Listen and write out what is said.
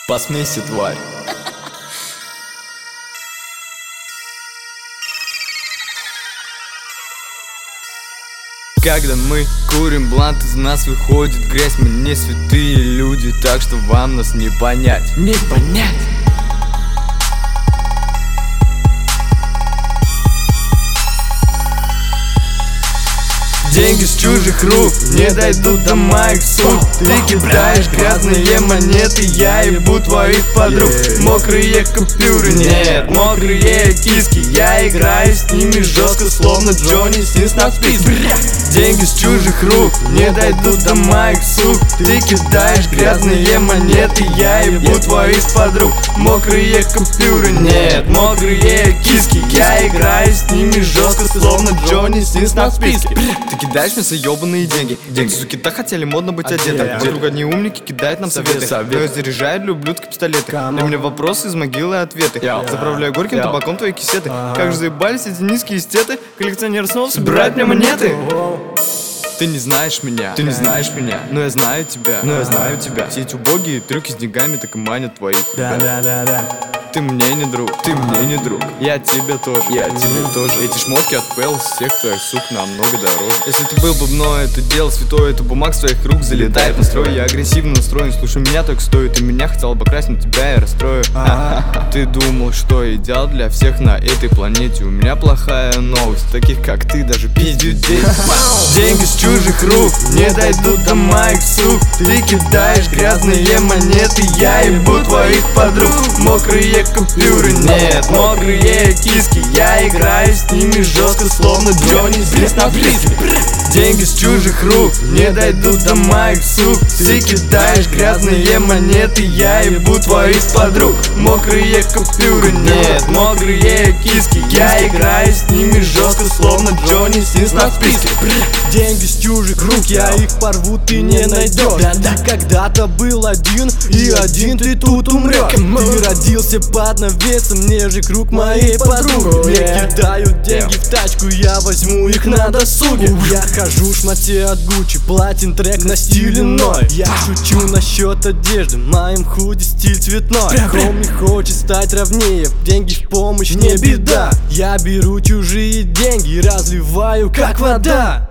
Посмейся, тварь. Когда мы курим блант, из нас выходит грязь. Мы не святые люди, так что вам нас не понять. Не понять. Деньги с чужих рук не дойдут до моих сук. Ты кидаешь грязные монеты, я ебу твоих подруг. Мокрые купюры, нет, мокрые киски. Я играю с ними жестко, словно Джонни Синс на списке. Деньги с чужих рук не дойдут до моих сук. Ты кидаешь грязные монеты, я ебу твоих подруг. Мокрые купюры, нет, мокрые киски. Я играю с ними жестко, словно Джонни Синс на списке. Ты кидаешь мне заебанные деньги. Деньги, суки, так хотели модно быть одетым. Вокруг одни умники кидают нам советы. Но я заряжаю для ублюдка пистолеты. Для меня вопросы из могилы и ответы. Заправляю горьким табаком твои кисеты. Как же заебались эти низкие эстеты. Коллекционер снова собирает мне монеты. Ты не знаешь меня, ты не знаешь меня, но я знаю тебя, но я знаю тебя. Все эти убогие трюки с деньгами так и манят твоих. Да. Ты мне не друг, ты мне не друг. Я тебе тоже, я тебе тоже. Эти шмотки от Пэл всех твоих сук намного дороже. Если ты был бы мной, это дело святое, то бумаг с твоих рук залетает в настрой. Я агрессивно настроен, слушай, меня так стоит. Ты меня хотел бы красть, но тебя я расстрою. Ты думал, что идеал для всех на этой планете. У меня плохая новость, таких как ты даже пиздят дети. Деньги с чужих рук не дойдут до моих сук. Ты кидаешь грязные монеты, я ебу твоих подруг. Мокрые купюры, нет, мокрые киски. Я играю с ними жестко, словно Джонни здесь на близке. Деньги с чужих рук не дойдут до моих сук. Ты кидаешь грязные монеты, я ебу твоих подруг. Мокрые купюры, нет, мокрые киски. Я играю с ними жестко, словно Джонни Синс на списке. Деньги с чужих рук, я их порву, ты не найдешь. Да когда-то был один, и один ты тут умрешь. Ты родился под навесом, мне же круг моей подруги. Мне кидают деньги в тачку, я возьму их на досуге. Я хожу в шмоте от Гуччи, платин трек на стиле ной. Я шучу насчет одежды, моим худи стиль цветной. Хом не хочет стать ровнее, деньги в помощь не беда. Я беру чужие деньги и разливаю как вода.